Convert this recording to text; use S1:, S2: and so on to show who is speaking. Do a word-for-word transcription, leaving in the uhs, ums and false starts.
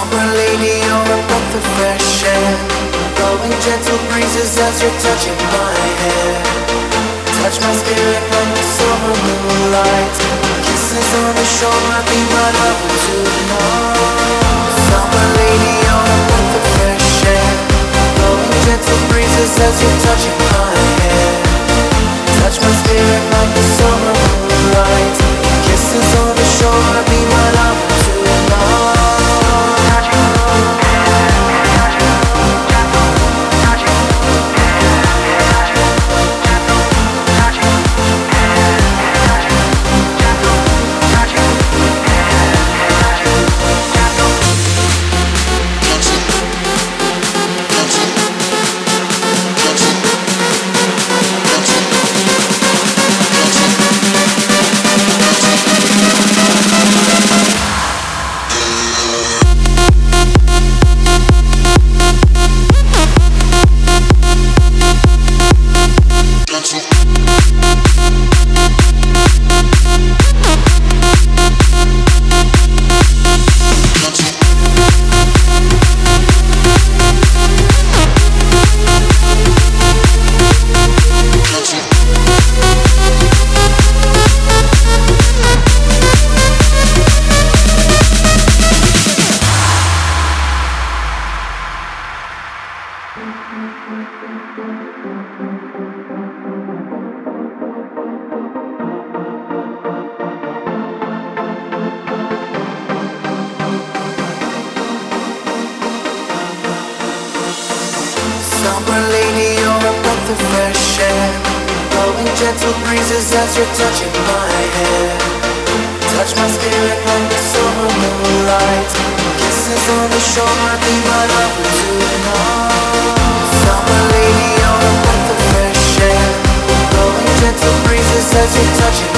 S1: Summer lady, you're a breath of fresh air, blowing gentle breezes as you're touching my hair. Touch my spirit like the summer moonlight. Kisses on the shore might be my love tonight. Summer lady, you're a breath of fresh air, blowing gentle breezes as you're touching my hair. Touch my spirit like the summer moonlight. Kisses on the shore might be my love tonight. Summer lady, you're a breath of fresh air, blowing gentle breezes as you're touching my hair. Touch my spirit like the summer moonlight. Kisses on the shore might be my love tonight. Summer lady, you're a breath of fresh air, blowing gentle breezes as you're touching